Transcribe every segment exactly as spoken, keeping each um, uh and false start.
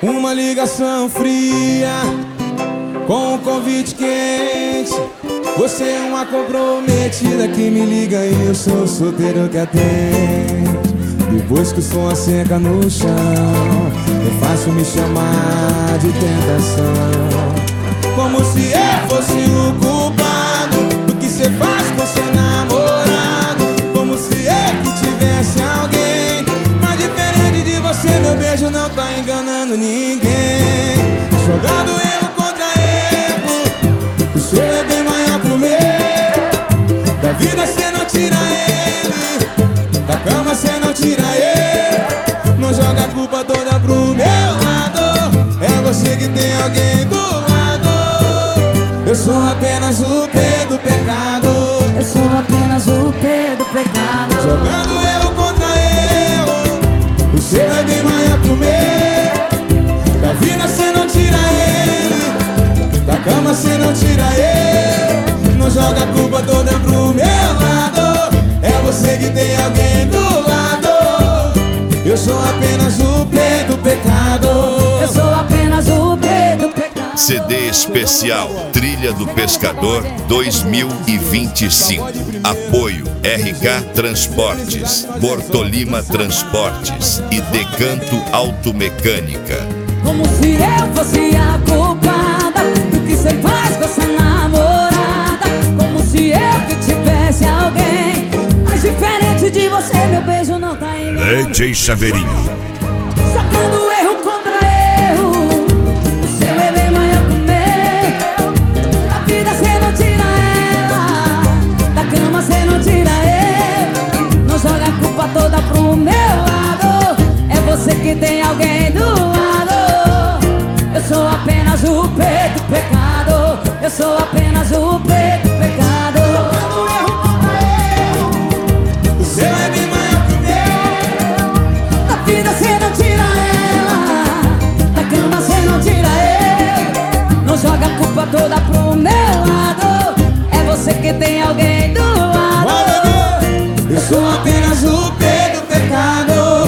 Uma ligação fria com um convite quente. Você é uma comprometida que me liga e eu sou o solteiro que atende. Depois que o som asseca no chão, é fácil me chamar de tentação. Como se eu fosse o culpado do que cê faz com seu namorado. Como se eu que tivesse alguém. Mas diferente de você, meu beijo não tá enganando ninguém. Jogado erro contra erro, o seu é bem maior que o meu. Da vida cê não tira ele, da cama cê não tira ele. Não joga a culpa toda pro meu lado. É você que tem alguém do lado. Eu sou apenas o P do pecado. Eu sou apenas o P do pecado. Jogando erro contra erro, o seu é bem maior que o meu. Da vida cê não tira ele, da cama cê não tira ele. Não joga a culpa toda pro meu lado. É você que tem alguém do lado. Eu sou apenas o P do pecado. Eu sou apenas o P do pecado. C D especial Trilha do Pescador dois mil e vinte e cinco. Apoio R K Transportes, Bortolima Transportes e Decanto Automecânica. Como se eu fosse a culpada do que cê faz com essa namorada. Como se eu que tivesse alguém. Mas diferente de você, meu beijo não tá enganando. D J Chaveirinho. Sacando erro contra erro, o seu é bem maior que o meu. Da vida cê não tira ela, da cama cê não tira ele. Não joga a culpa toda pro meu lado. É você que tem alguém do lado. Eu sou apenas o P do pecado. Eu sou apenas o P do pecado. Jogando erro contra erro, o seu é bem maior que o meu. Da vida cê não tira ela, da cama cê não tira ele. Não joga a culpa toda pro meu lado. É você que tem alguém do lado. Eu sou apenas o P do pecado.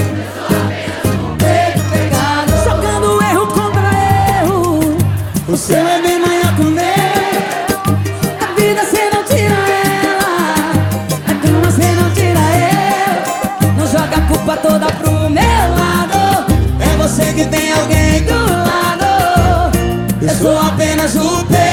P do pecado. Jogando erro contra erro, O seu é bem maior que o meu. da vida cê não tira ela, da cama cê não tira ele. Não joga a culpa toda pro meu lado. É você que tem alguém do Do lado. Eu sou apenas o P